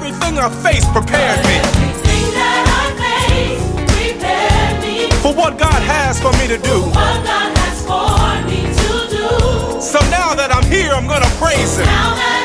everything I faced prepared me. Everything that I face prepared me for what God has for me to do. What God has for me to do. So now that I'm here, I'm gonna praise Him. Now that